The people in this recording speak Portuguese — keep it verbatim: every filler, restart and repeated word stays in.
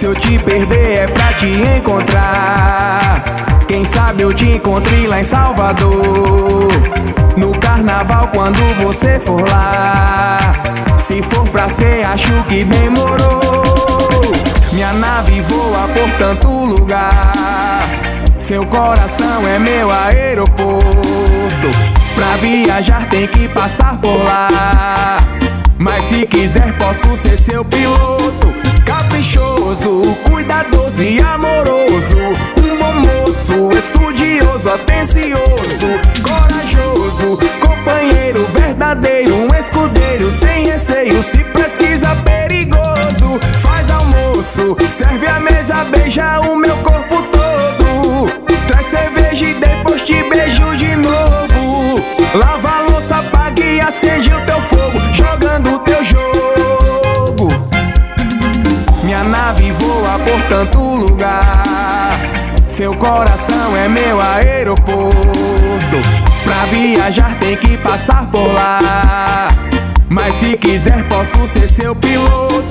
eu te perder é pra te encontrar. Quem sabe eu te encontrei lá em Salvador, no carnaval quando você for lá. Se for pra ser, acho que demorou. Minha nave voa por tanto lugar, seu coração é meu aeroporto. Pra viajar tem que passar por lá, mas se quiser posso ser seu piloto. Caprichoso, cuidadoso e amoroso, um bom moço, estudioso, atencioso, corajoso, companheiro verdadeiro, um escudeiro sem receio, se precisa perigoso. Faz almoço, serve a mesa, beija o meu corpo todo, traz cerveja e depois te beijo de novo. Lava a louça, apaga e acende o teu fogo, jogando o teu jogo. Minha nave voa por tanto lugar, seu coração é meu aeroporto. Pra viajar tem que passar por lá, mas se quiser posso ser seu piloto.